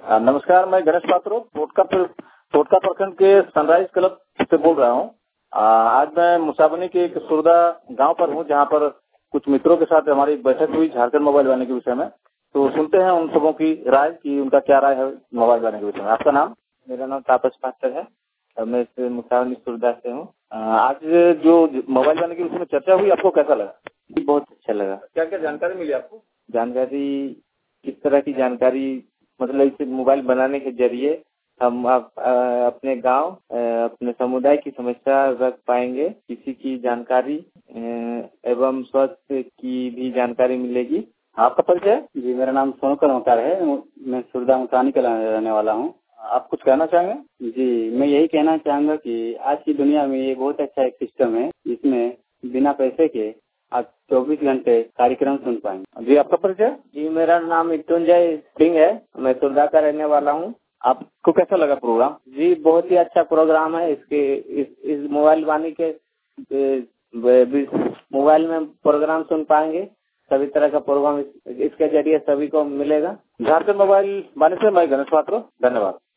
नमस्कार, मैं गणेश पात्रो टोटका प्रखंड के सनराइज क्लब से बोल रहा हूँ। आज मैं मुसाबनी के एक सुरदा गांव पर हूँ, जहाँ पर कुछ मित्रों के साथ हमारी बैठक हुई झारखंड मोबाइल वाले के विषय में। तो सुनते हैं उन सबों की राय कि उनका क्या राय है मोबाइल वाले के विषय में। आपका नाम? मेरा नाम तापस पास्टर है और मैं इस मुसावनी सुरदा से हूँ। आज जो मोबाइल वाले के विषय में चर्चा हुई, आपको कैसा लगा? बहुत अच्छा लगा। क्या क्या जानकारी मिली आपको? जानकारी किस तरह की जानकारी, मतलब इसे मोबाइल बनाने के जरिए हम अपने गांव, अपने समुदाय की समस्या रख पाएंगे, किसी की जानकारी एवं स्वास्थ्य की भी जानकारी मिलेगी। आपका परिचय? जी, मेरा नाम सोनू कर्मकार है। मैं सुरदा मुसानी का रहने वाला हूँ। आप कुछ कहना चाहेंगे? जी, मैं यही कहना चाहूंगा कि आज की दुनिया में ये बहुत अच्छा एक सिस्टम है, इसमें बिना पैसे के आप 24 घंटे कार्यक्रम सुन पाएंगे। जी, आपका परिचय? जी, मेरा नाम मृत्युंजय सिंह है, मैं सुरदा का रहने वाला हूँ। आपको कैसा लगा प्रोग्राम? जी, बहुत ही अच्छा प्रोग्राम है। इस मोबाइल वाणी के मोबाइल में प्रोग्राम सुन पाएंगे, सभी तरह का प्रोग्राम इसके जरिए सभी को मिलेगा। झारखंड मोबाइल वाणी से मैं गणेश पात्रो, धन्यवाद।